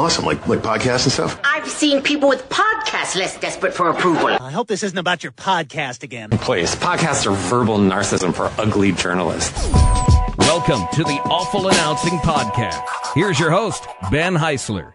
Awesome, like podcasts and stuff? I've seen people with podcasts less desperate for approval. I hope this isn't about your podcast again. Please, podcasts are verbal narcissism for ugly journalists. Welcome to the Awful Announcing Podcast. Here's your host, Ben Heisler.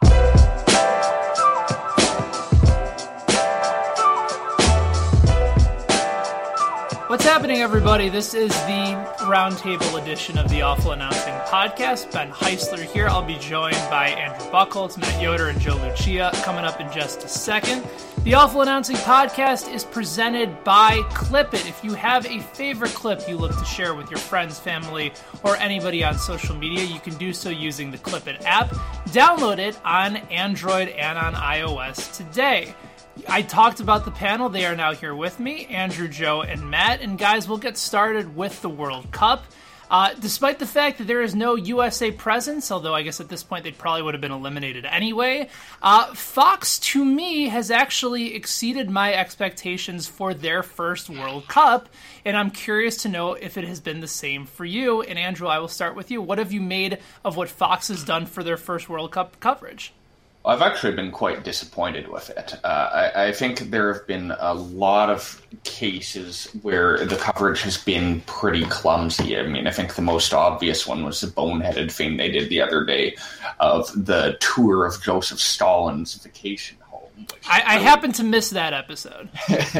What's happening, everybody? This is the roundtable edition of the Awful Announcing Podcast. Ben Heisler here. I'll be joined by Andrew Buchholz, Matt Yoder, and Joe Lucia coming up in just a second. The Awful Announcing Podcast is presented by Clip It. If you have a favorite clip you look to share with your friends, family, or anybody on social media, you can do so using the Clip It app. Download it on Android and on iOS today. I talked about the panel. They are now here with me, Andrew, Joe, and Matt. And guys, we'll get started with the World Cup. Despite the fact that there is no USA presence, although I guess at this point they probably would have been eliminated anyway, Fox, to me, has actually exceeded my expectations for their first World Cup. And I'm curious to know if it has been the same for you. And Andrew, I will start with you. What have you made of what Fox has done for their first World Cup coverage? I've actually been quite disappointed with it. I think there have been a lot of cases where the coverage has been pretty clumsy. I mean, I think the most obvious one was the boneheaded thing they did the other day of the tour of Joseph Stalin's vacation home. I happened to miss that episode.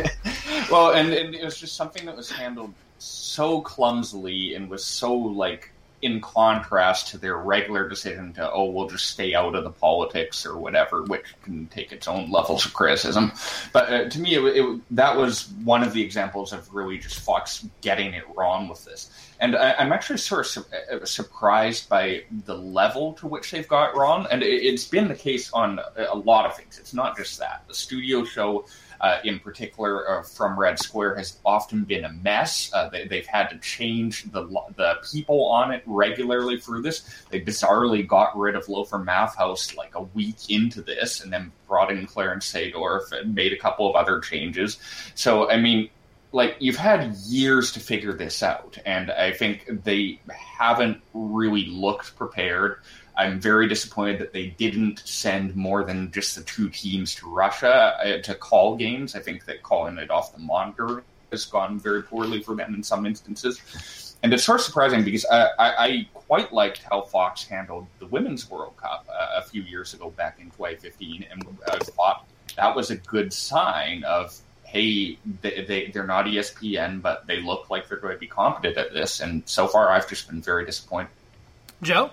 Well, and it was just something that was handled so clumsily and was so, in contrast to their regular decision to, we'll just stay out of the politics or whatever, which can take its own levels of criticism. But to me, that was one of the examples of really just Fox getting it wrong with this. And I'm actually sort of surprised by the level to which they've got wrong. And it's been the case on a lot of things. It's not just that. The studio show in particular from Red Square has often been a mess. They've had to change the people on it regularly through this. They bizarrely got rid of Lothar Matthaus like a week into this and then brought in Clarence Seedorf and made a couple of other changes. So, I mean, you've had years to figure this out, and I think they haven't really looked prepared. I'm very disappointed that they didn't send more than just the two teams to Russia to call games. I think that calling it off the monitor has gone very poorly for them in some instances. And it's sort of surprising because I quite liked how Fox handled the Women's World Cup a few years ago back in 2015. And I thought that was a good sign of, hey, they're not ESPN, but they look like they're going to be competent at this. And so far, I've just been very disappointed. Joe?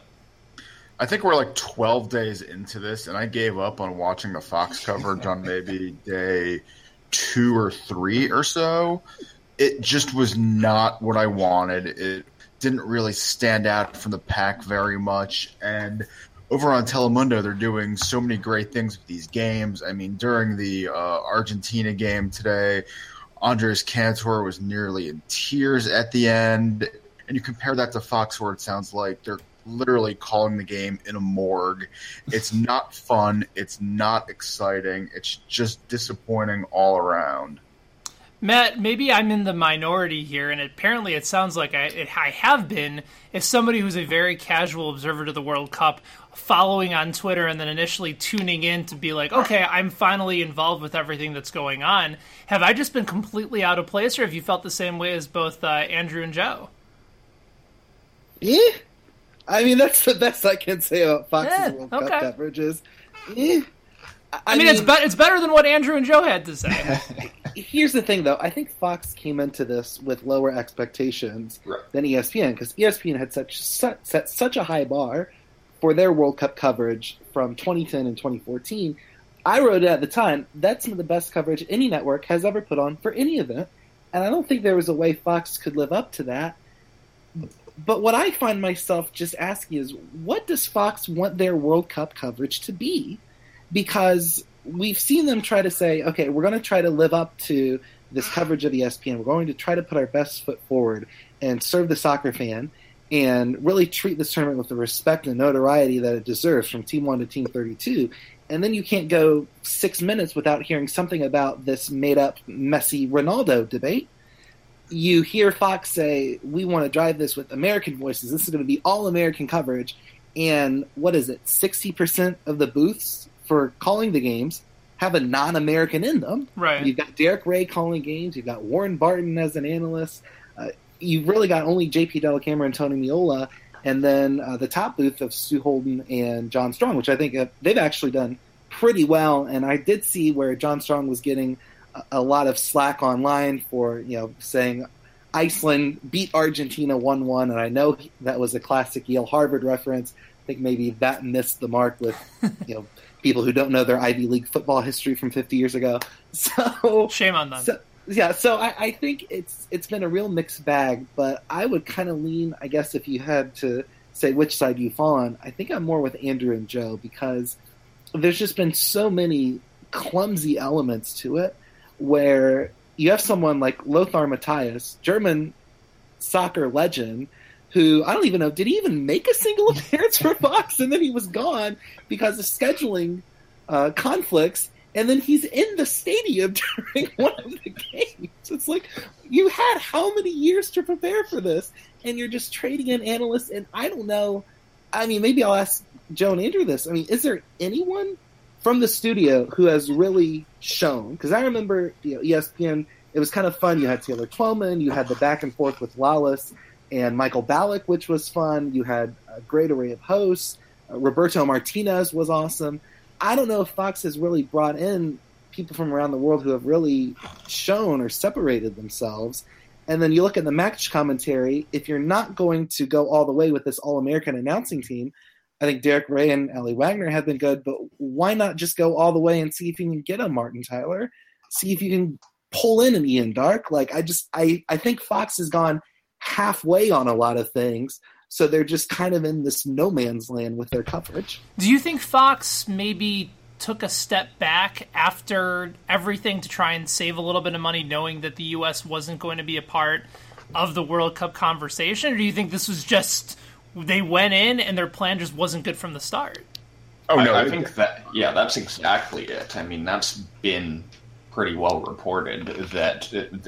I think we're 12 days into this, and I gave up on watching the Fox coverage on maybe day 2 or 3 or so. It just was not what I wanted. It didn't really stand out from the pack very much. And over on Telemundo, they're doing so many great things with these games. I mean, during the Argentina game today, Andres Cantor was nearly in tears at the end. And you compare that to Fox, where it sounds like they're literally calling the game in a morgue. It's not fun. It's not exciting. It's just disappointing all around. Matt, maybe I'm in the minority here, and apparently it sounds like I have been, as somebody who's a very casual observer to the World Cup, following on Twitter and then initially tuning in to be like, okay, I'm finally involved with everything that's going on. Have I just been completely out of place, or have you felt the same way as both Andrew and Joe? Yeah. I mean, that's the best I can say about Fox's World Cup coverage is, I mean, it's better than what Andrew and Joe had to say. Here's the thing, though. I think Fox came into this with lower expectations than ESPN, because ESPN had set such a high bar for their World Cup coverage from 2010 and 2014. I wrote it at the time, that's some of the best coverage any network has ever put on for any event, and I don't think there was a way Fox could live up to that. But what I find myself just asking is, what does Fox want their World Cup coverage to be? Because we've seen them try to say, okay, we're going to try to live up to this coverage of ESPN. We're going to try to put our best foot forward and serve the soccer fan and really treat this tournament with the respect and notoriety that it deserves from Team 1 to Team 32. And then you can't go 6 minutes without hearing something about this made-up Messi Ronaldo debate. You hear Fox say, we want to drive this with American voices. This is going to be all American coverage. and what is it, 60% of the booths for calling the games have a non-American in them. Right. You've got Derek Ray calling games. You've got Warren Barton as an analyst. You've really got only J.P. Dellacamera and Tony Meola, and then the top booth of Stu Holden and John Strong, which I think they've actually done pretty well. And I did see where John Strong was getting a lot of slack online for, saying Iceland beat Argentina 1-1, and I know that was a classic Yale-Harvard reference. I think maybe that missed the mark with, people who don't know their Ivy League football history from 50 years ago. So shame on them. So I think it's been a real mixed bag, but I would kind of lean, I guess, if you had to say which side you fall on, I think I'm more with Andrew and Joe, because there's just been so many clumsy elements to it, where you have someone like Lothar Matthäus, German soccer legend, who I don't even know, did he even make a single appearance for Fox? And then he was gone because of scheduling conflicts. And then he's in the stadium during one of the games. It's like, you had how many years to prepare for this? And you're just trading in analysts. And I don't know. I mean, maybe I'll ask Joe and Andrew this. I mean, is there anyone from the studio who has really shown? Because I remember, ESPN, it was kind of fun. You had Taylor Twellman. You had the back and forth with Lawless and Michael Ballack, which was fun. You had a great array of hosts. Roberto Martinez was awesome. I don't know if Fox has really brought in people from around the world who have really shown or separated themselves. And then you look at the match commentary. If you're not going to go all the way with this All-American announcing team, I think Derek Ray and Ellie Wagner have been good, but why not just go all the way and see if you can get a Martin Tyler, see if you can pull in an Ian Darke? Like, I think Fox has gone halfway on a lot of things. So they're just kind of in this no man's land with their coverage. Do you think Fox maybe took a step back after everything to try and save a little bit of money, knowing that the U.S. wasn't going to be a part of the World Cup conversation? Or do you think this was just, they went in and their plan just wasn't good from the start? Oh, no. I think that's exactly it. I mean, that's been pretty well reported, that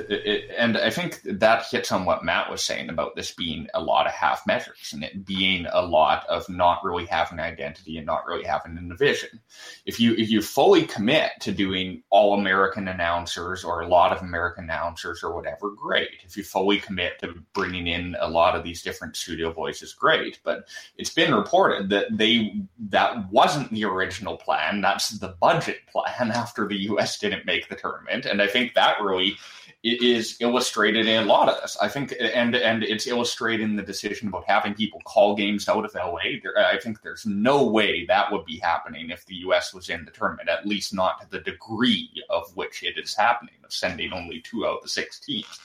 and I think that hits on what Matt was saying about this being a lot of half measures and it being a lot of not really having an identity and not really having a vision. If you fully commit to doing all American announcers or a lot of American announcers or whatever, great. If you fully commit to bringing in a lot of these different studio voices, great. But it's been reported that wasn't the original plan. That's the budget plan after the U.S. didn't make the tournament, and I think that really is illustrated in a lot of this. I think, and it's illustrated in the decision about having people call games out of LA. I think there's no way that would be happening if the U.S. was in the tournament, at least not to the degree of which it is happening, of sending only 2 out of the 6 teams.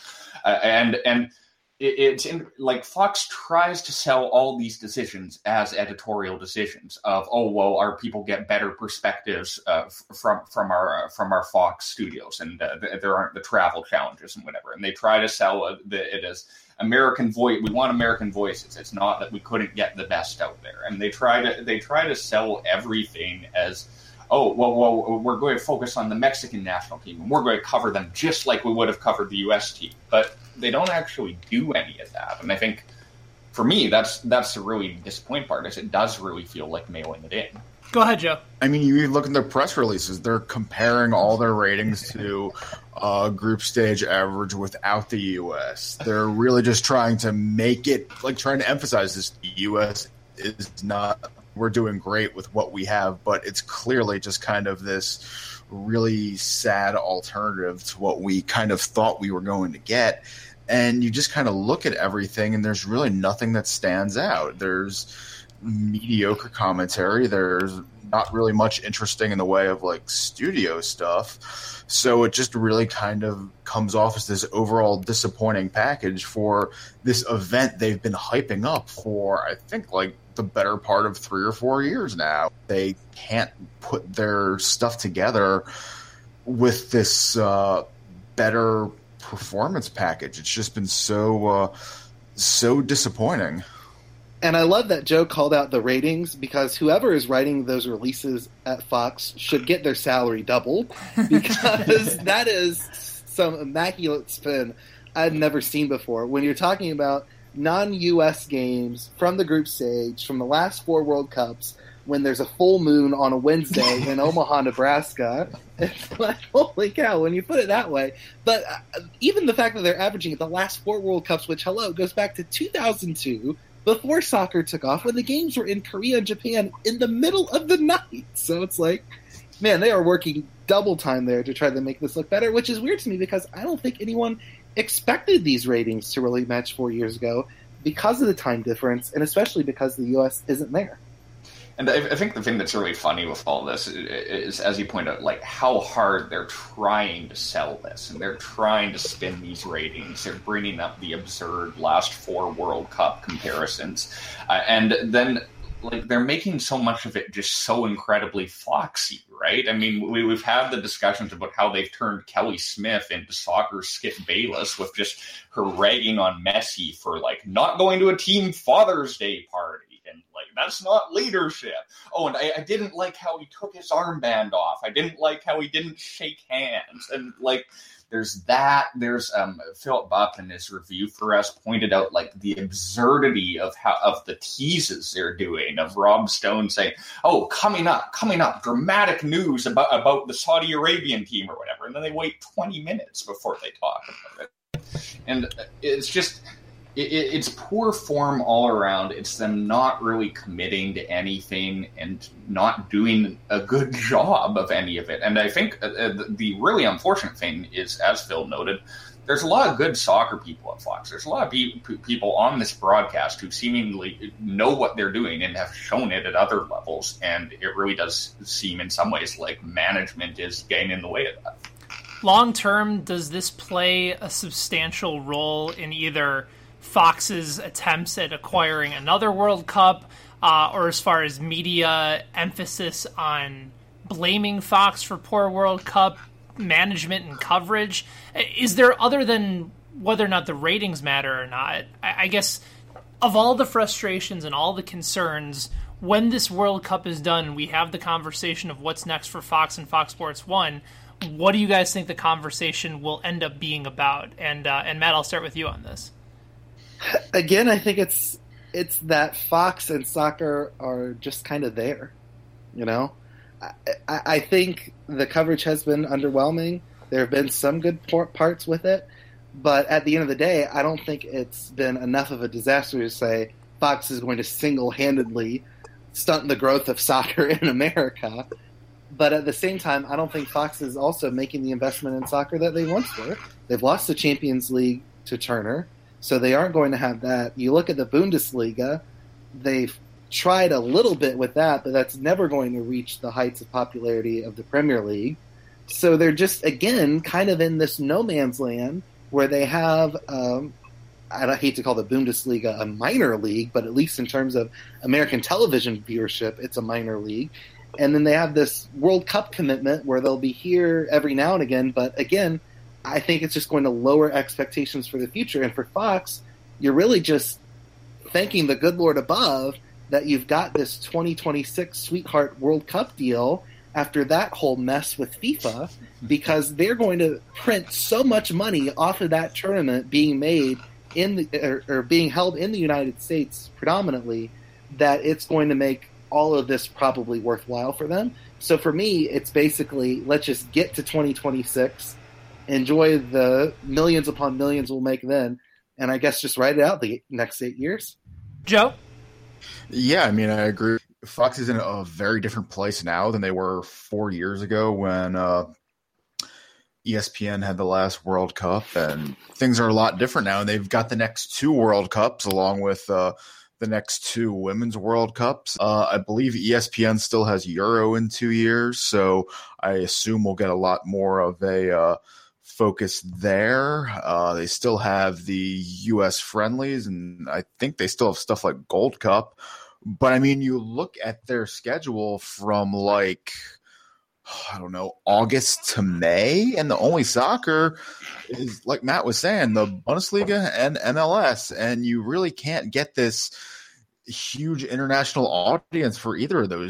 It's like Fox tries to sell all these decisions as editorial decisions of, our people get better perspectives from our Fox studios, and there aren't the travel challenges and whatever. And they try to sell it as American voice. We want American voices. It's not that we couldn't get the best out there. And they try to sell everything as, we're going to focus on the Mexican national team, and we're going to cover them just like we would have covered the U.S. team. But they don't actually do any of that. And I think, for me, that's the really disappointing part, is it does really feel like mailing it in. Go ahead, Joe. I mean, you look at their press releases, they're comparing all their ratings to group stage average without the U.S. They're really just trying to make it, trying to emphasize this, the U.S. is not, we're doing great with what we have, but it's clearly just kind of this really sad alternative to what we kind of thought we were going to get. And you just kind of look at everything, and there's really nothing that stands out. There's mediocre commentary. There's not really much interesting in the way of studio stuff. So it just really kind of comes off as this overall disappointing package for this event they've been hyping up for, I think, the better part of 3 or 4 years now. They can't put their stuff together with this better performance package. It's just been so disappointing. And I love that Joe called out the ratings, because whoever is writing those releases at Fox should get their salary doubled, because that is some immaculate spin I've never seen before. When you're talking about non-U.S. games from the group stage from the last 4 World Cups when there's a full moon on a Wednesday in Omaha, Nebraska. It's like, holy cow, when you put it that way. But even the fact that they're averaging the last 4 World Cups, which, goes back to 2002, before soccer took off, when the games were in Korea and Japan in the middle of the night. So it's like, man, they are working double time there to try to make this look better, which is weird to me because I don't think anyone expected these ratings to really match 4 years ago because of the time difference, and especially because the U.S. isn't there. And I think the thing that's really funny with all this is, as you point out, like how hard they're trying to sell this, and they're trying to spin these ratings. They're bringing up the absurd last 4 World Cup comparisons, and then like they're making so much of it just so incredibly foxy, right? I mean, we've had the discussions about how they've turned Kelly Smith into soccer Skip Bayless with just her ragging on Messi for like not going to a team Father's Day party. And like, that's not leadership. Oh, and I didn't like how he took his armband off. I didn't like how he didn't shake hands. And like, there's that. There's Philip Bupp in his review for us pointed out like the absurdity of the teases they're doing, of Rob Stone saying, "Oh, coming up, dramatic news about the Saudi Arabian team or whatever," and then they wait 20 minutes before they talk about it. And it's just. It's poor form all around. It's them not really committing to anything and not doing a good job of any of it. And I think the really unfortunate thing is, as Phil noted, there's a lot of good soccer people at Fox. There's a lot of people on this broadcast who seemingly know what they're doing and have shown it at other levels. And it really does seem in some ways like management is getting in the way of that. Long term, does this play a substantial role in either Fox's attempts at acquiring another World Cup, or as far as media emphasis on blaming Fox for poor World Cup management and coverage? Is there, other than whether or not the ratings matter or not, I guess of all the frustrations and all the concerns, when this World Cup is done, we have the conversation of what's next for Fox and Fox Sports 1. What do you guys think the conversation will end up being about? And Matt, I'll start with you on this. Again, I think it's that Fox and soccer are just kind of there, you know? I think the coverage has been underwhelming. There have been some good parts with it, but at the end of the day, I don't think it's been enough of a disaster to say Fox is going to single-handedly stunt the growth of soccer in America. But at the same time, I don't think Fox is also making the investment in soccer that they once were. They've lost the Champions League to Turner, so they aren't going to have that. You look at the Bundesliga, they've tried a little bit with that, but that's never going to reach the heights of popularity of the Premier League. So they're just, again, kind of in this no man's land where they have, I hate to call the Bundesliga a minor league, but at least in terms of American television viewership, it's a minor league. And then they have this World Cup commitment where they'll be here every now and again, but again, I think it's just going to lower expectations for the future. And for Fox, you're really just thanking the good Lord above that you've got this 2026 Sweetheart World Cup deal after that whole mess with FIFA, because they're going to print so much money off of that tournament being made in the, or being held in the United States predominantly, that it's going to make all of this probably worthwhile for them. So for me, it's basically, let's just get to 2026, enjoy the millions upon millions we'll make then, and I guess just ride it out the next 8 years. Joe? Yeah, I mean, I agree. Fox is in a very different place now than they were 4 years ago when ESPN had the last World Cup, and things are a lot different now. And they've got the next 2 World Cups along with the next 2 Women's World Cups. I believe ESPN still has Euro in 2 years, so I assume we'll get a lot more of a focus there. They still have the U.S. friendlies, and I think they still have stuff like Gold Cup. But, I mean, you look at their schedule from, like, I don't know, August to May, and the only soccer is, like Matt was saying, the Bundesliga and MLS, and you really can't get this huge international audience for either of those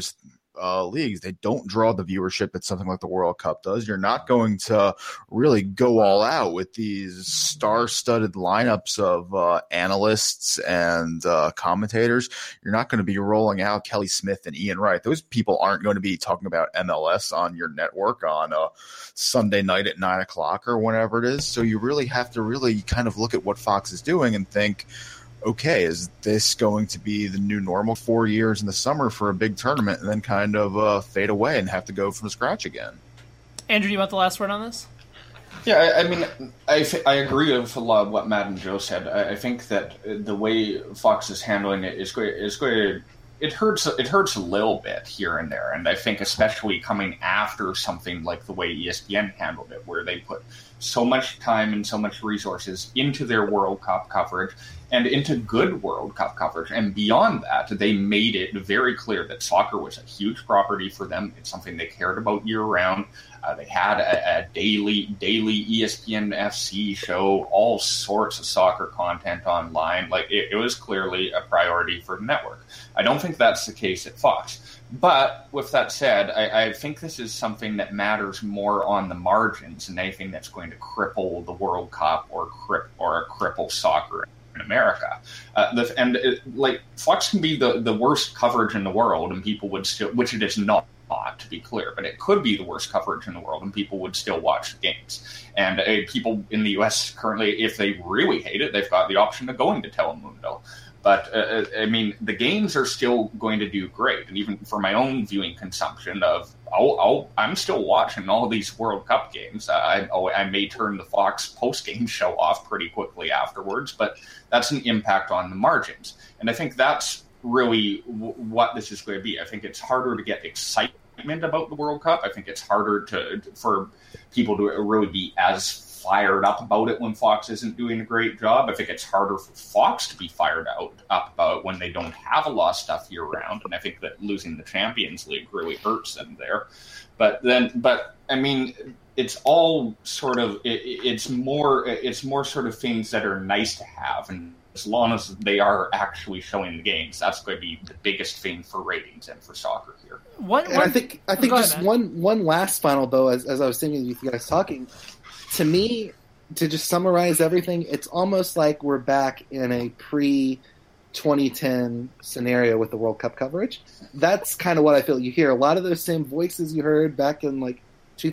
leagues. They don't draw the viewership that something like the World Cup does. You're not going to really go all out with these star-studded lineups of analysts and commentators. You're not going to be rolling out Kelly Smith and Ian Wright. Those people aren't going to be talking about MLS on your network on a Sunday night at 9 o'clock or whenever it is. So you really have to really kind of look at what Fox is doing and think, okay, is this going to be the new normal 4 years in the summer for a big tournament and then kind of fade away and have to go from scratch again? Andrew, you want the last word on this? Yeah, I mean, I agree with a lot of what Matt and Joe said. I think that the way Fox is handling it is going to it hurts a little bit here and there, and I think especially coming after something like the way ESPN handled it, where they put so much time and so much resources into their World Cup coverage and into good World Cup coverage. And beyond that, they made it very clear that soccer was a huge property for them. It's something they cared about year-round. They had a daily ESPN FC show, all sorts of soccer content online. Like it was clearly a priority for the network. I don't think that's the case at Fox. But with that said, I think this is something that matters more on the margins than anything that's going to cripple the World Cup or cripple soccer in America. Fox can be the worst coverage in the world, and people would still, which it is not, to be clear, but it could be the worst coverage in the world, and people would still watch the games. And people in the U.S. currently, if they really hate it, they've got the option of going to Telemundo. But, I mean, the games are still going to do great. And even for my own viewing consumption I'm still watching all of these World Cup games. I may turn the Fox post-game show off pretty quickly afterwards, but that's an impact on the margins. And I think that's really what this is going to be. I think it's harder to get excitement about the World Cup. I think it's harder for people to really be as fired up about it when Fox isn't doing a great job. I think it's harder for Fox to be fired up about it when they don't have a lot of stuff year round. And I think that losing the Champions League really hurts them there. But I mean, it's all sort of, it's more sort of things that are nice to have. And as long as they are actually showing the games, that's going to be the biggest thing for ratings and for soccer here. I think just one last final though, as I was thinking with you guys talking, to me, to just summarize everything, it's almost like we're back in a pre-2010 scenario with the World Cup coverage. That's kind of what I feel. You hear a lot of those same voices you heard back in like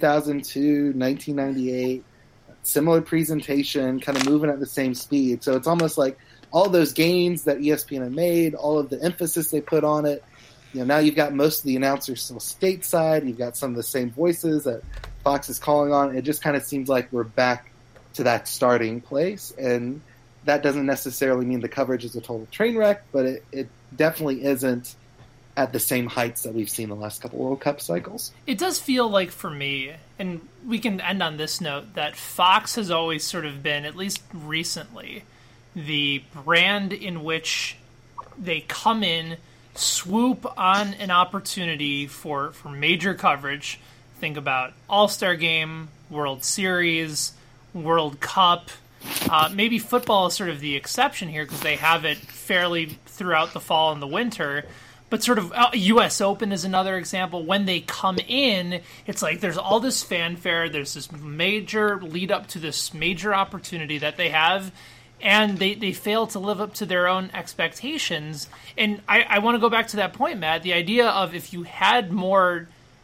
2002, 1998, similar presentation, kind of moving at the same speed. So it's almost like all those gains that ESPN had made, all of the emphasis they put on it. You know, now you've got most of the announcers still stateside. You've got some of the same voices that Fox is calling on. It just kind of seems like we're back to that starting place, and that doesn't necessarily mean the coverage is a total train wreck, but it definitely isn't at the same heights that we've seen the last couple World Cup cycles. It does feel like, for me, and we can end on this note, that Fox has always sort of been, at least recently, the brand in which they come in, swoop on an opportunity for major coverage. Think about All-Star Game, World Series, World Cup. Maybe football is sort of the exception here because they have it fairly throughout the fall and the winter. But sort of U.S. Open is another example. When they come in, it's like there's all this fanfare. There's this major lead up to this major opportunity that they have. And they fail to live up to their own expectations. And I want to go back to that point, Matt. The idea of if you had more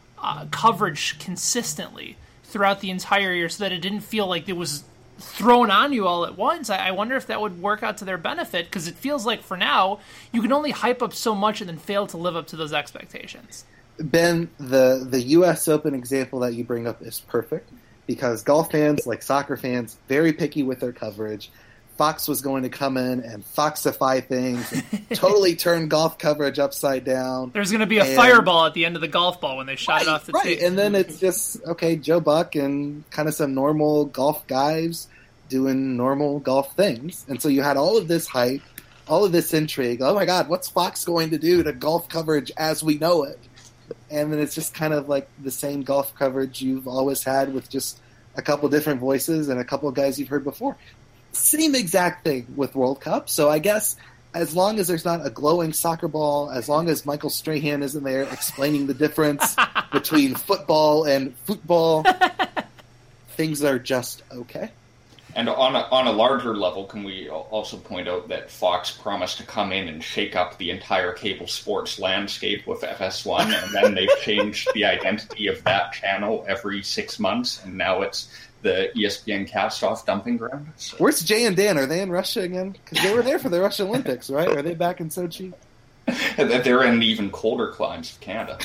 coverage consistently throughout the entire year so that it didn't feel like it was thrown on you all at once, I wonder if that would work out to their benefit, because it feels like for now you can only hype up so much and then fail to live up to those expectations. Ben, the U.S. Open example that you bring up is perfect, because golf fans, like soccer fans, very picky with their coverage. Fox was going to come in and Foxify things and totally turn golf coverage upside down. There's going to be a fireball at the end of the golf ball when they shot it off the tee. And then it's just, okay, Joe Buck and kind of some normal golf guys doing normal golf things. And so you had all of this hype, all of this intrigue. Oh my God, what's Fox going to do to golf coverage as we know it? And then it's just kind of like the same golf coverage you've always had with just a couple different voices and a couple of guys you've heard before. Same exact thing with World Cup. So I guess as long as there's not a glowing soccer ball, as long as Michael Strahan isn't there explaining the difference between football and football, things are just okay. And on a larger level, can we also point out that Fox promised to come in and shake up the entire cable sports landscape with FS1, and then they've changed the identity of that channel every 6 months, and now it's the ESPN cast-off dumping ground. So. Where's Jay and Dan? Are they in Russia again? Because they were there for the Russian Olympics, right? Are they back in Sochi? They're in even colder climes of Canada.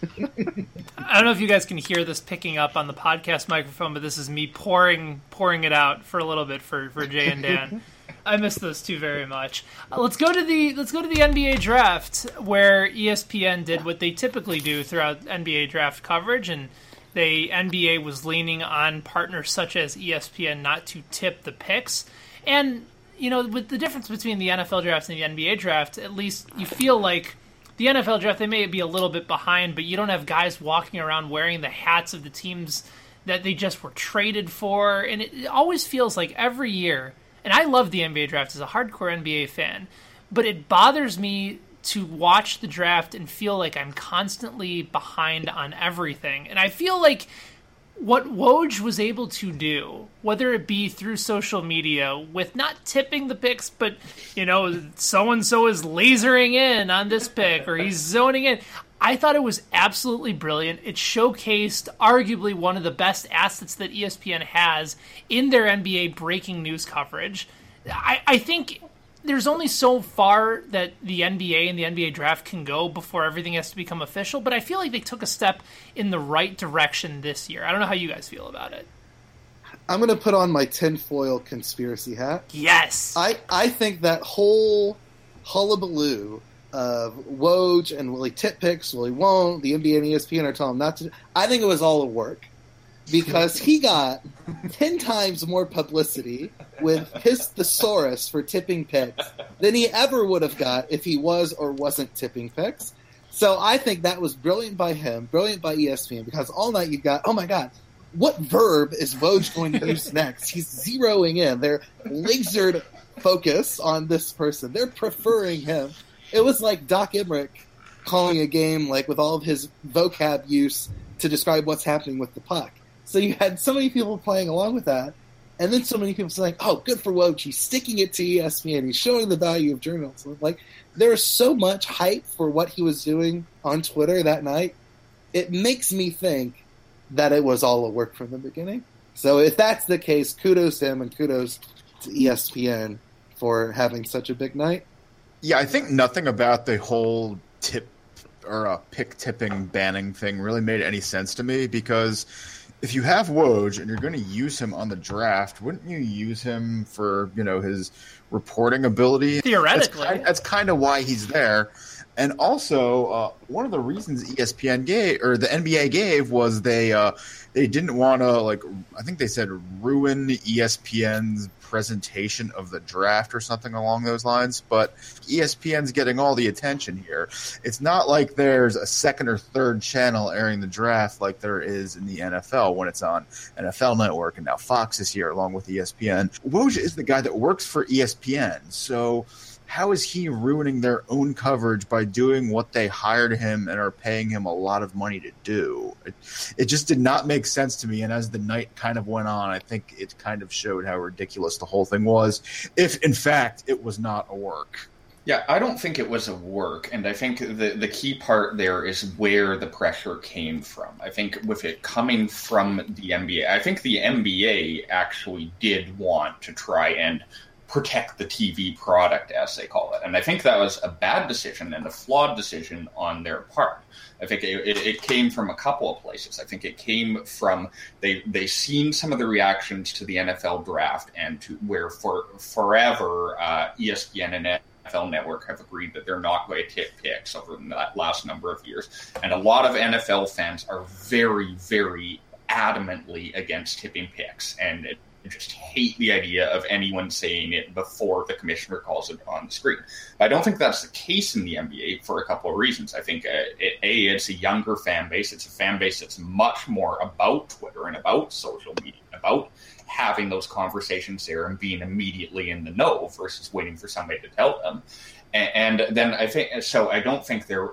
I don't know if you guys can hear this picking up on the podcast microphone, but this is me pouring it out for a little bit for Jay and Dan. I miss those two very much. Let's go to the NBA draft, where ESPN did what they typically do throughout NBA draft coverage, and the NBA was leaning on partners such as ESPN not to tip the picks. And with the difference between the NFL draft and the NBA draft, at least you feel like the NFL draft, they may be a little bit behind, but you don't have guys walking around wearing the hats of the teams that they just were traded for. And it always feels like every year, and I love the NBA draft as a hardcore NBA fan, but it bothers me to watch the draft and feel like I'm constantly behind on everything. And I feel like what Woj was able to do, whether it be through social media with not tipping the picks, but, so-and-so is lasering in on this pick or he's zoning in. I thought it was absolutely brilliant. It showcased arguably one of the best assets that ESPN has in their NBA breaking news coverage. I think there's only so far that the NBA and the NBA draft can go before everything has to become official, but I feel like they took a step in the right direction this year. I don't know how you guys feel about it. I'm going to put on my tinfoil conspiracy hat. Yes! I think that whole hullabaloo of Woj and will he tip picks, will he won't, the NBA and ESPN are telling him not to, I think it was all a work. Because he got 10 times more publicity with his thesaurus for tipping picks than he ever would have got if he was or wasn't tipping picks. So I think that was brilliant by him, brilliant by ESPN, because all night you've got, oh my God, what verb is Woj going to use next? He's zeroing in. They're lasered focus on this person. They're preferring him. It was like Doc Emmerich calling a game like with all of his vocab use to describe what's happening with the puck. So you had so many people playing along with that, and then so many people saying, oh, good for Woj, he's sticking it to ESPN, he's showing the value of journalism. Like, there was so much hype for what he was doing on Twitter that night, it makes me think that it was all a work from the beginning. So if that's the case, kudos to him and kudos to ESPN for having such a big night. Yeah, I think nothing about the whole tip or pick tipping banning thing really made any sense to me, because if you have Woj and you're going to use him on the draft, wouldn't you use him for, his reporting ability? Theoretically. That's kind of why he's there. And also, one of the reasons ESPN gave, or the NBA gave, was they didn't want to, I think they said ruin ESPN's presentation of the draft or something along those lines. But ESPN's getting all the attention here. It's not like there's a second or third channel airing the draft like there is in the NFL when it's on NFL Network, and now Fox is here along with ESPN. Woj is the guy that works for ESPN, so how is he ruining their own coverage by doing what they hired him and are paying him a lot of money to do? It just did not make sense to me, and as the night kind of went on, I think it kind of showed how ridiculous the whole thing was, if in fact it was not a work. Yeah, I don't think it was a work, and I think the key part there is where the pressure came from. I think with it coming from the NBA, I think the NBA actually did want to try and protect the TV product, as they call it. And I think that was a bad decision and a flawed decision on their part. I think it came from a couple of places. I think it came from they seen some of the reactions to the NFL draft, and to where for forever ESPN and NFL Network have agreed that they're not going to tip picks over that last number of years. And a lot of NFL fans are very, very adamantly against tipping picks, and just hate the idea of anyone saying it before the commissioner calls it on the screen. But I don't think that's the case in the NBA for a couple of reasons. I think, it's a younger fan base. It's a fan base that's much more about Twitter and about social media, about having those conversations there and being immediately in the know versus waiting for somebody to tell them. And then I think so. I don't think there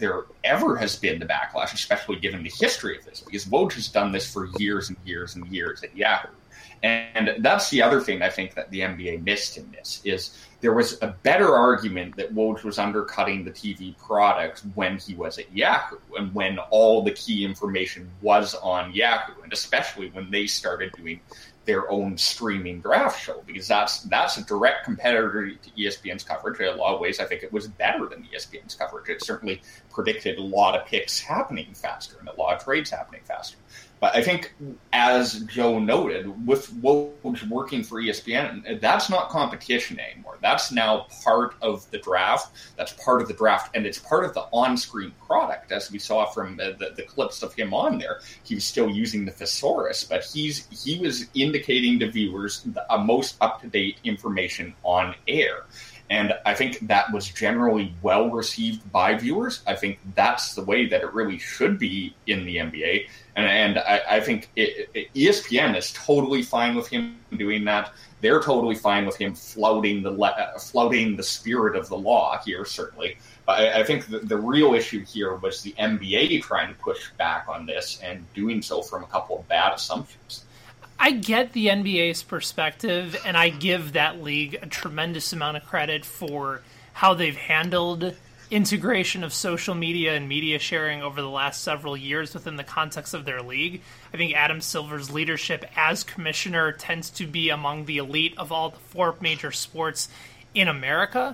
ever has been the backlash, especially given the history of this, because Woj has done this for years and years and years at Yahoo. And that's the other thing I think that the NBA missed in this is there was a better argument that Woj was undercutting the TV product when he was at Yahoo and when all the key information was on Yahoo, and especially when they started doing their own streaming draft show, because that's a direct competitor to ESPN's coverage. In a lot of ways, I think it was better than ESPN's coverage. It certainly predicted a lot of picks happening faster and a lot of trades happening faster. But I think, as Joe noted, with Woj working for ESPN, that's not competition anymore. That's now part of the draft. That's part of the draft, and it's part of the on-screen product, as we saw from the clips of him on there. He was still using the thesaurus, but he was indicating to viewers the most up-to-date information on air. And I think that was generally well received by viewers. I think that's the way that it really should be in the NBA. And I think ESPN is totally fine with him doing that. They're totally fine with him flouting the spirit of the law here, certainly. But I think the real issue here was the NBA trying to push back on this and doing so from a couple of bad assumptions. I get the NBA's perspective, and I give that league a tremendous amount of credit for how they've handled integration of social media and media sharing over the last several years within the context of their league. I think Adam Silver's leadership as commissioner tends to be among the elite of all the 4 major sports in America.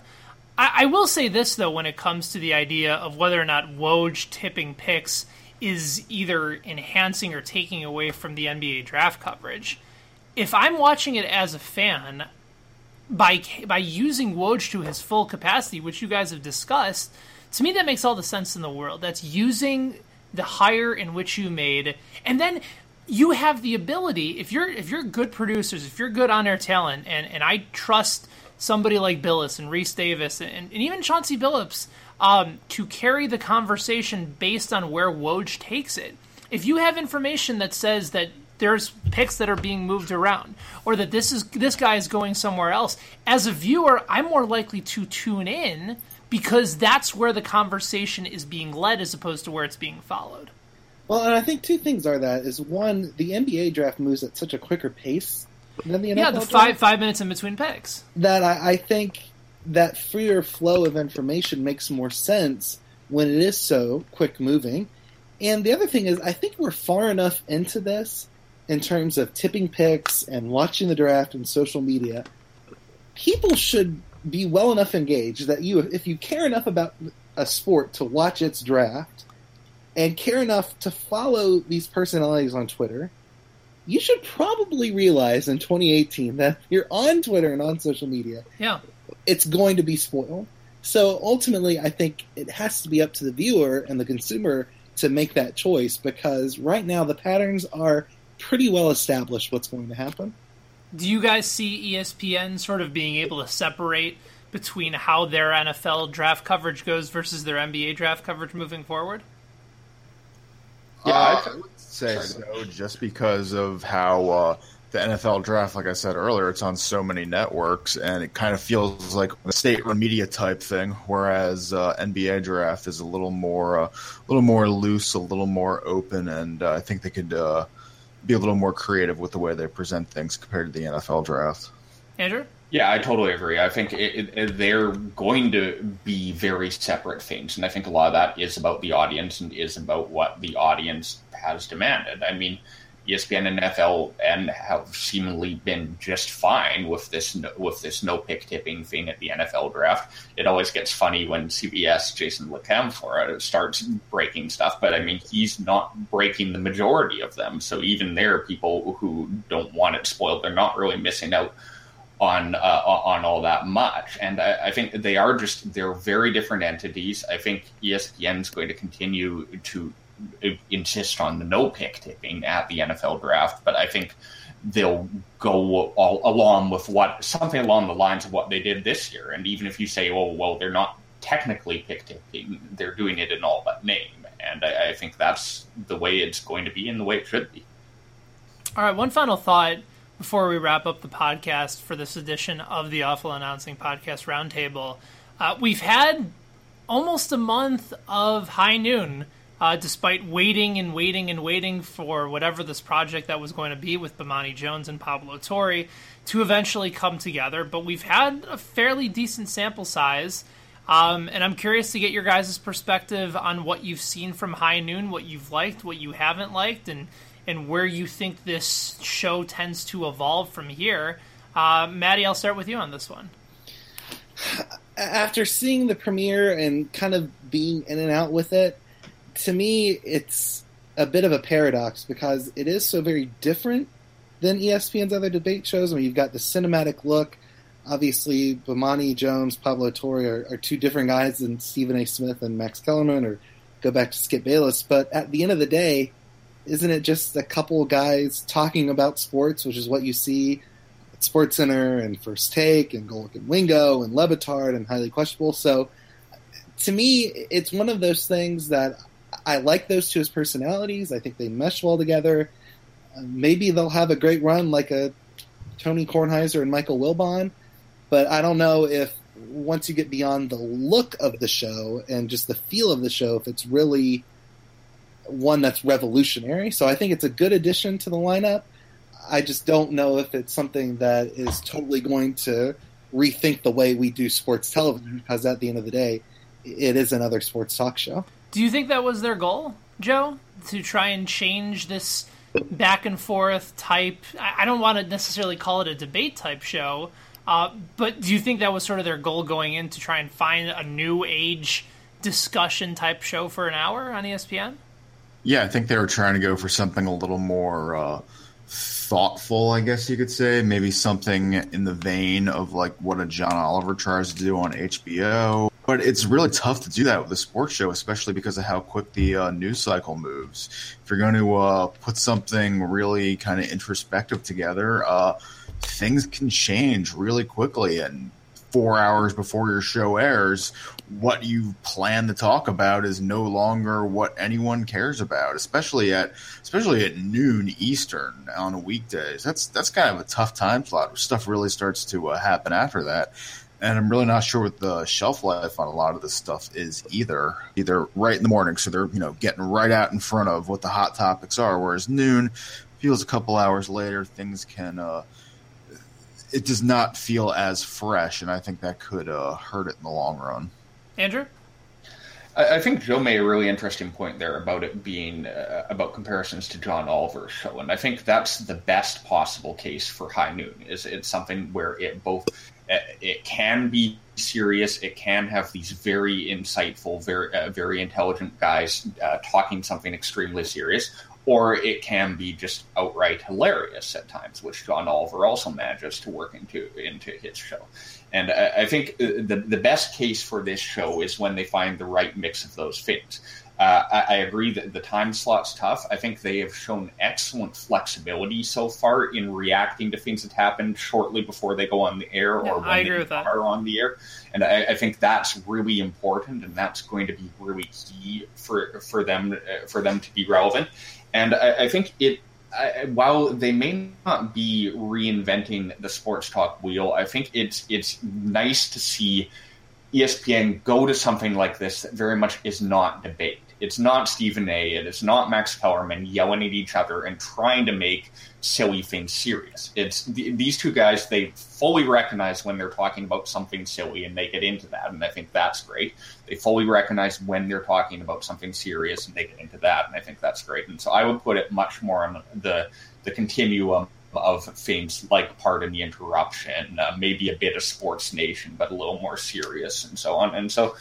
I will say this, though, when it comes to the idea of whether or not Woj tipping picks is either enhancing or taking away from the NBA draft coverage. If I'm watching it as a fan, by using Woj to his full capacity, which you guys have discussed, to me that makes all the sense in the world. That's using the hire in which you made, and then you have the ability, if you're good producers, if you're good on-air talent, and I trust somebody like Billis and Reese Davis and even Chauncey Billups to carry the conversation based on where Woj takes it. If you have information that says that there's picks that are being moved around, or that this guy is going somewhere else, as a viewer, I'm more likely to tune in because that's where the conversation is being led as opposed to where it's being followed. Well, and I think 2 things are that is, one, the NBA draft moves at such a quicker pace than the NFL draft. Yeah, the 5 minutes in between picks. That I think that freer flow of information makes more sense when it is so quick moving. And the other thing is, I think we're far enough into this in terms of tipping picks and watching the draft and social media. People should be well enough engaged that if you care enough about a sport to watch its draft and care enough to follow these personalities on Twitter, you should probably realize in 2018 that if you're on Twitter and on social media, it's going to be spoiled. So ultimately, I think it has to be up to the viewer and the consumer to make that choice, because right now the patterns are pretty well established what's going to happen. Do you guys see ESPN sort of being able to separate between how their NFL draft coverage goes versus their NBA draft coverage moving forward? Yeah, I would say so, just because of how the NFL draft, like I said earlier, it's on so many networks, and it kind of feels like a state-run media type thing, whereas NBA draft is a little more loose, a little more open, and I think they could be a little more creative with the way they present things compared to the NFL draft. Andrew? Yeah, I totally agree. I think they're going to be very separate things, and I think a lot of that is about the audience and is about what the audience has demanded. I mean, ESPN and NFL have seemingly been just fine with this no pick tipping thing at the NFL draft. It always gets funny when CBS Jason LeCompte starts breaking stuff, but I mean, he's not breaking the majority of them. So even there, people who don't want it spoiled, they're not really missing out on all that much. And I think they're very different entities. I think ESPN's going to continue to insist on the no pick tipping at the NFL draft, but I think they'll go all along with something along the lines of what they did this year. And even if you say, oh, well, they're not technically pick tipping, they're doing it in all but name. And I think that's the way it's going to be and the way it should be. All right, one final thought before we wrap up the podcast for this edition of the Awful Announcing Podcast Roundtable. We've had almost a month of High Noon, despite waiting for whatever this project that was going to be with Bomani Jones and Pablo Torre to eventually come together. But we've had a fairly decent sample size, and I'm curious to get your guys' perspective on what you've seen from High Noon, what you've liked, what you haven't liked, and where you think this show tends to evolve from here. Maddie, I'll start with you on this one. After seeing the premiere and kind of being in and out with it, to me, it's a bit of a paradox because it is so very different than ESPN's other debate shows. I mean, you've got the cinematic look. Obviously, Bomani Jones, Pablo Torre are two different guys than Stephen A. Smith and Max Kellerman, or go back to Skip Bayless. But at the end of the day, isn't it just a couple guys talking about sports, which is what you see at SportsCenter and First Take and Golic and Wingo and Le Batard and Highly Questionable? So to me, it's one of those things that I like those two as personalities. I think they mesh well together. Maybe they'll have a great run like a Tony Kornheiser and Michael Wilbon, but I don't know if once you get beyond the look of the show and just the feel of the show, if it's really one that's revolutionary. So I think it's a good addition to the lineup. I just don't know if it's something that is totally going to rethink the way we do sports television, because at the end of the day, it is another sports talk show. Do you think that was their goal, Joe, to try and change this back and forth type? I don't want to necessarily call it a debate type show, but do you think that was sort of their goal going in, to try and find a new age discussion type show for an hour on ESPN? Yeah, I think they were trying to go for something a little more thoughtful, I guess you could say. Maybe something in the vein of like what a John Oliver tries to do on HBO. But it's really tough to do that with a sports show, especially because of how quick the news cycle moves. If you're going to put something really kind of introspective together, things can change really quickly. And 4 hours before your show airs, what you plan to talk about is no longer what anyone cares about, especially at noon Eastern on a weekdays. That's kind of a tough time slot. Stuff really starts to happen after that. And I'm really not sure what the shelf life on a lot of this stuff is either right in the morning, so they're getting right out in front of what the hot topics are, whereas noon feels a couple hours later, things can it does not feel as fresh, and I think that could hurt it in the long run. Andrew? I think Joe made a really interesting point there about it being about comparisons to John Oliver's show, and I think that's the best possible case for High Noon. It's something where it can be serious, it can have these very insightful, very intelligent guys talking something extremely serious, or it can be just outright hilarious at times, which John Oliver also manages to work into his show. And I think the best case for this show is when they find the right mix of those things. I agree that the time slot's tough. I think they have shown excellent flexibility so far in reacting to things that happen shortly before they go on the air, or when they are on the air. And I think that's really important, and that's going to be really key for them to be relevant. And I think while they may not be reinventing the sports talk wheel, I think it's nice to see ESPN go to something like this that very much is not debate. It's not Stephen A. It is not Max Kellerman yelling at each other and trying to make silly things serious. It's these two guys, they fully recognize when they're talking about something silly and they get into that, and I think that's great. They fully recognize when they're talking about something serious and they get into that, and I think that's great. And so I would put it much more on the continuum of things like Pardon the Interruption, maybe a bit of Sports Nation, but a little more serious, and so on. And so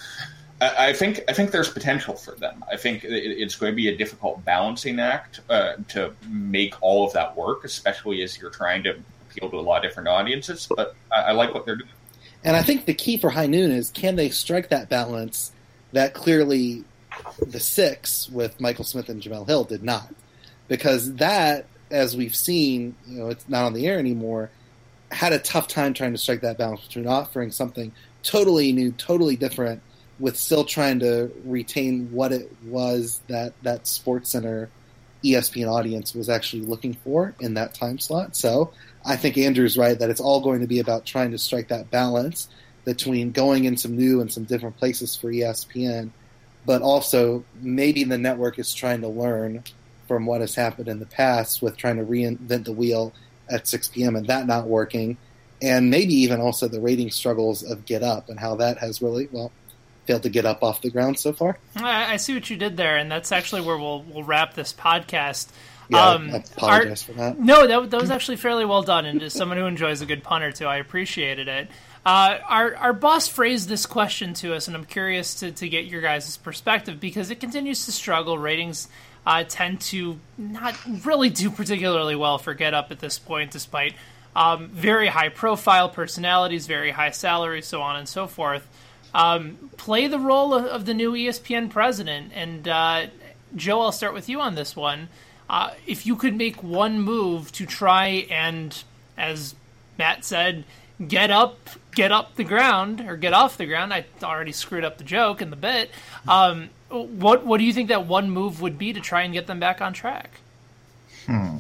I think there's potential for them. I think it's going to be a difficult balancing act to make all of that work, especially as you're trying to appeal to a lot of different audiences. But I like what they're doing. And I think the key for High Noon is, can they strike that balance that clearly the Six with Michael Smith and Jemele Hill did not? Because that, as we've seen, it's not on the air anymore, had a tough time trying to strike that balance between offering something totally new, totally different, with still trying to retain what it was that SportsCenter ESPN audience was actually looking for in that time slot. So I think Andrew's right that it's all going to be about trying to strike that balance. between going in some new and some different places for ESPN, but also maybe the network is trying to learn from what has happened in the past with trying to reinvent the wheel at 6 p.m. and that not working, and maybe even also the rating struggles of Get Up and how that has really, failed to get up off the ground so far. I see what you did there, and that's actually where we'll wrap this podcast. Yeah, I apologize for that. No, that was actually fairly well done, and as someone who enjoys a good pun or two, I appreciated it. Our boss phrased this question to us, and I'm curious to get your guys' perspective, because it continues to struggle. Ratings tend to not really do particularly well for Get Up at this point, despite very high-profile personalities, very high salaries, so on and so forth. Play the role of the new ESPN president. And Joe, I'll start with you on this one. If you could make one move to try and, as Matt said, get off the ground, I already screwed up the joke and the bit. What do you think that one move would be to try and get them back on track? I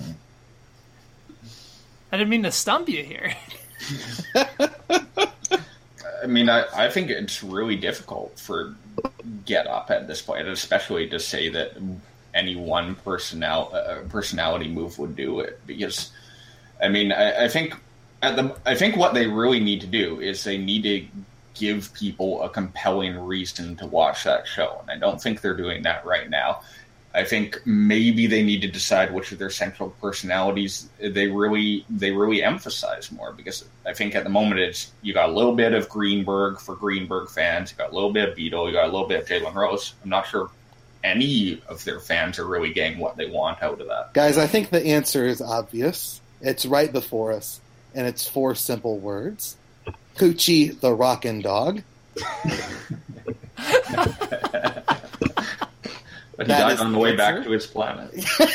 didn't mean to stump you here. I mean, I think it's really difficult for Get Up at this point, especially to say that any one personality move would do it. Because, I mean, I think what they really need to do is they need to give people a compelling reason to watch that show, and I don't think they're doing that right now. I think maybe they need to decide which of their central personalities they really emphasize more, because I think at the moment it's you got a little bit of Greenberg for Greenberg fans, you got a little bit of Beadle, you got a little bit of Jalen Rose. I'm not sure any of their fans are really getting what they want out of that. Guys, I think the answer is obvious. It's right before us, and it's 4 simple words. Poochie the Rockin' Dog. But he died on the way back to his planet.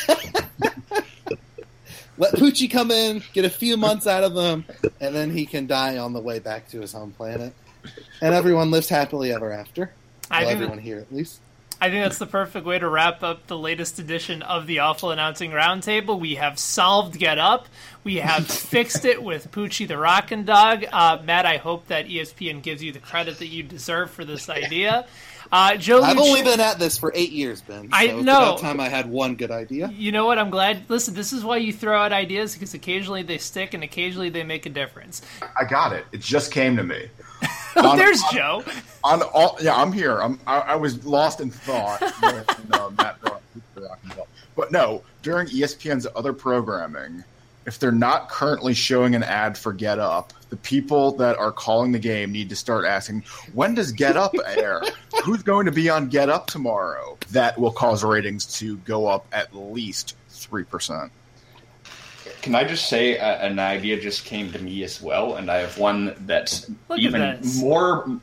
Let Poochie come in, get a few months out of him, and then he can die on the way back to his home planet. And everyone lives happily ever after. Everyone here, at least. I think that's the perfect way to wrap up the latest edition of the Awful Announcing Roundtable. We have solved Get Up. We have fixed it with Poochie the Rockin' Dog. Matt, I hope that ESPN gives you the credit that you deserve for this idea. Joe, I've only been at this for 8 years, Ben. So I know. It's about time I had one good idea. You know what? I'm glad. Listen, this is why you throw out ideas, because occasionally they stick and occasionally they make a difference. I got it. It just came to me. There's Joe. I'm here. I was lost in thought when Matt brought up. But no, during ESPN's other programming, if they're not currently showing an ad for Get Up, the people that are calling the game need to start asking, when does Get Up air? Who's going to be on Get Up tomorrow? That will cause ratings to go up at least 3%. Can I just say an idea just came to me as well, and I have one that's even more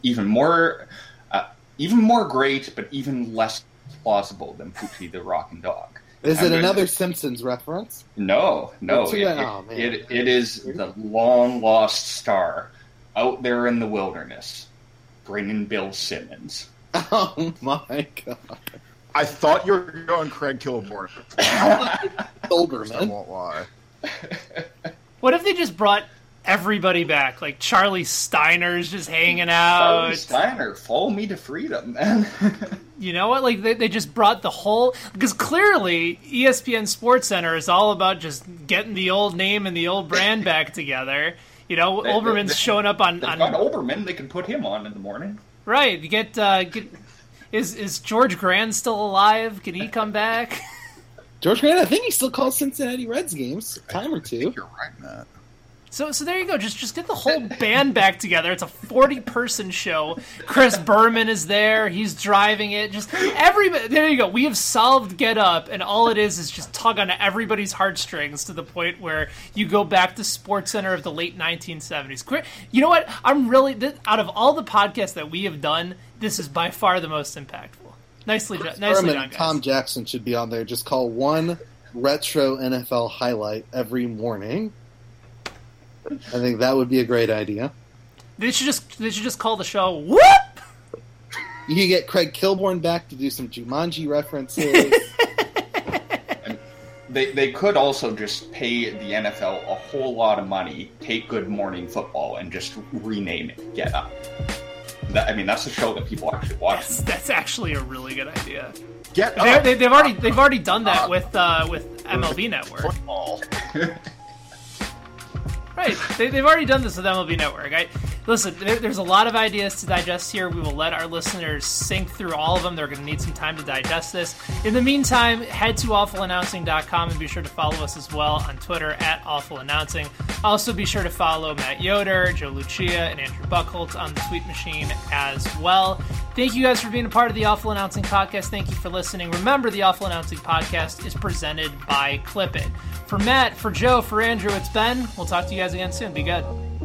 great, but even less plausible than Poochie the Rockin' Dog. Is it another Simpsons reference? No. It is the long-lost star out there in the wilderness, bringing Bill Simmons. Oh, my God. I thought you were going Craig Kilborn. Olbermann. I won't lie. What if they just brought everybody back? Like Charlie Steiner's just hanging out. Charlie Steiner, follow me to freedom, man. You know what? Like they just brought the whole, because clearly ESPN SportsCenter is all about just getting the old name and the old brand back together. You know, Olbermann's showing up on. Got Olbermann. They can put him on in the morning. Right. You get. Is George Grand still alive? Can he come back? George Grant, I think he still calls Cincinnati Reds games a time or two. I think you're right, Matt. So there you go. Just get the whole band back together. It's a 40-person show. Chris Berman is there. He's driving it. Just everybody. There you go. We have solved Get Up, and all it is just tug on everybody's heartstrings to the point where you go back to SportsCenter of the late 1970s. You know what? I'm really, out of all the podcasts that we have done, this is by far the most impactful. Nicely done, guys. Tom Jackson should be on there. Just call one retro NFL highlight every morning. I think that would be a great idea. They should just call the show Whoop! You could get Craig Kilborn back to do some Jumanji references. They could also just pay the NFL a whole lot of money, take Good Morning Football, and just rename it Get Up. That's a show that people actually watch. That's actually a really good idea. Get Up. They've already done that with MLB Network. Football. Right, they've already done this with MLB Network. Listen, there's a lot of ideas to digest here. We will let our listeners sink through all of them. They're going to need some time to digest this. In the meantime, head to awfulannouncing.com and be sure to follow us as well on Twitter at awfulannouncing. Also, be sure to follow Matt Yoder, Joe Lucia, and Andrew Buchholz on the tweet machine as well. Thank you guys for being a part of the Awful Announcing Podcast. Thank you for listening. Remember, the Awful Announcing Podcast is presented by Clip It. For Matt, for Joe, for Andrew, it's Ben. We'll talk to you guys again soon. Be good.